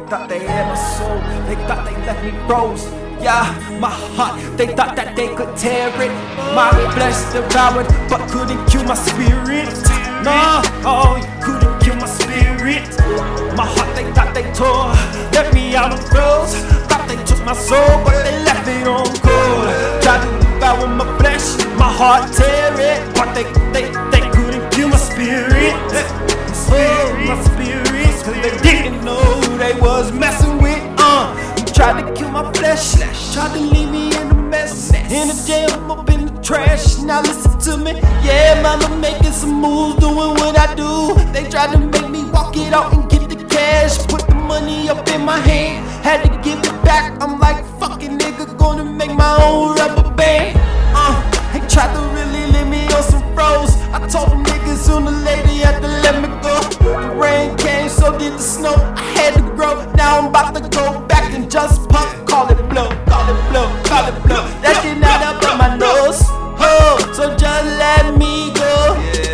thought they had my soul, they thought they left me froze. Yeah, my heart, they thought that they could tear it. My flesh devoured, but couldn't kill my spirit. No, oh, you couldn't kill my spirit. My heart, they thought they tore, left me out on froze. Thought they took my soul, but they left it on cold. Tried to devour my flesh, my heart tear it, but they couldn't kill my spirit. Oh, my spirit, cause they didn't know who they was messing with. Tried to kill my flesh, tried to leave me in a mess, in the jail, up in the trash. Now listen to me, yeah, mama making some moves, doing what I do. They tried to make me walk it out and get the cash, put the money up in my hand, had to give it back. I'm like, fucking nigga, gonna make my own rubber band. They tried to really leave me on some froze. I told them niggas sooner or later you had to let me go. The rain came, so did the snow, I had to grow. Now I'm about to go back and just pop. Call it blow, call it blow, call it blow. That did not up in my nose. Oh, so just let me go.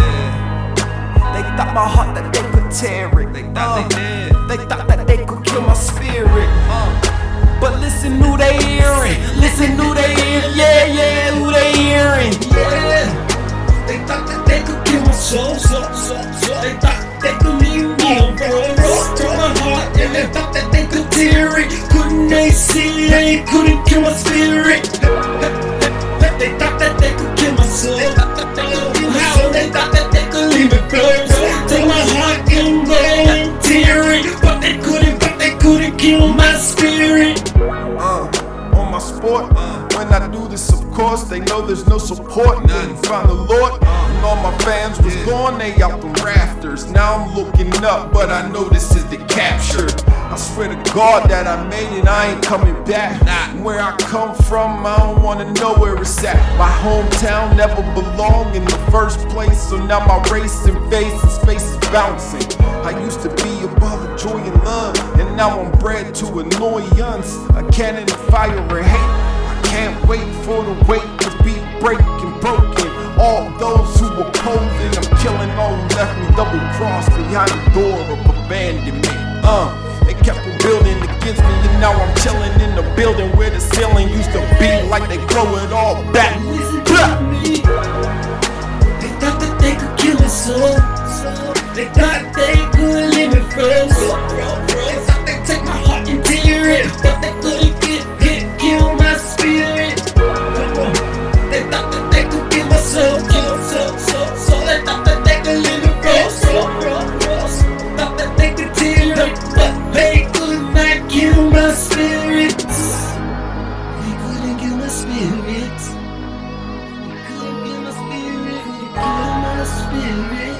They thought my heart that they could tear it. They thought they did. They thought that they could kill my spirit. But listen who they hearing. Listen who they hearing. Yeah, yeah, who they hearing. Yeah. They thought that they could kill my soul, They thought they could leave me on froze. Took my heart and they thought that they could tear it. Couldn't they see they couldn't kill my spirit? They thought that they could kill my soul. How they thought that they could leave it froze. Take my heart and go and tear it. But they couldn't kill my spirit. On my sport, when I do this, of course, they know there's no support. Couldn't find the Lord, and all my fans was gone, they out the rafters. Now I'm looking up, but I know this is the capture. I swear to God that I made it, I ain't coming back. Where I come from, I don't wanna know where it's at. My hometown never belonged in the first place, so now my racing face and space is bouncing. I used to be above the joy and love, and now I'm bred to annoyance. A cannon of fire and hate. I can't wait for the weight to be breaking, broken. All those who opposing, I'm killing all who left me double crossed behind the door of abandonment. They kept on building against me, and now I'm chilling in the building where the ceiling used to be, like they grow it all back. Listen to me. They thought that they could kill us soul. They thought they could live it froze. They thought they'd take my heart and tear it, but they couldn't kill my spirit. They thought that they could kill my soul. They thought that they could live it froze. Thought that they could tear it, but they could not kill my spirit. They couldn't kill my spirit. They couldn't kill my spirit. They killed my spirit.